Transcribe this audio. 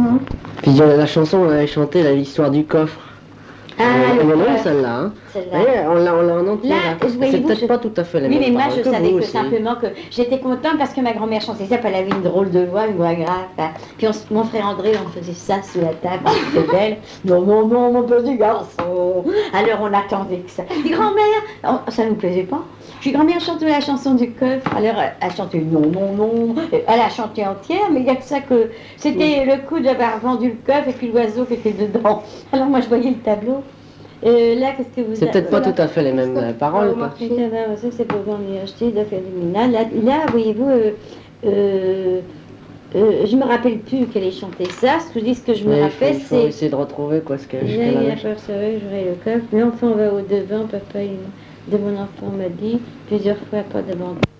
Puis la chanson, on avait chanté l'histoire du coffre. Elle est longue celle-là. Hein. On l'a en entier. C'est peut-être pas tout à fait la même. Oui, mais moi je savais que aussi. simplement que j'étais contente parce que ma grand-mère chantait ça, elle avait une drôle de voix, une voix grave. Hein. Puis mon frère André, on faisait ça sous la table, c'était belle. Non, non, non, mon petit garçon. Alors on attendait que ça. Puis grand-mère, ça nous plaisait pas. Puis grand-mère chantait la chanson du coffre. Alors elle chantait non, non, non. Elle a chanté entière, mais il n'y a que ça que. C'était le coup d'avoir vendu le coffre et puis l'oiseau qui était dedans. Alors moi je voyais le tableau. Là, qu'est-ce que vous c'est peut-être pas tout à fait les mêmes paroles. Ça, c'est pour qu'on y acheter d'affaires luminales. Là, voyez-vous, je me rappelle plus qu'elle ait chanté ça. Ce que je me rappelle, c'est. Il faut essayer de retrouver quoi ce qu'elle a. Il a peur, c'est vrai, j'aurai le coffre. Mais enfin, on va au devant. Papa, de mon enfant m'a dit plusieurs fois pas de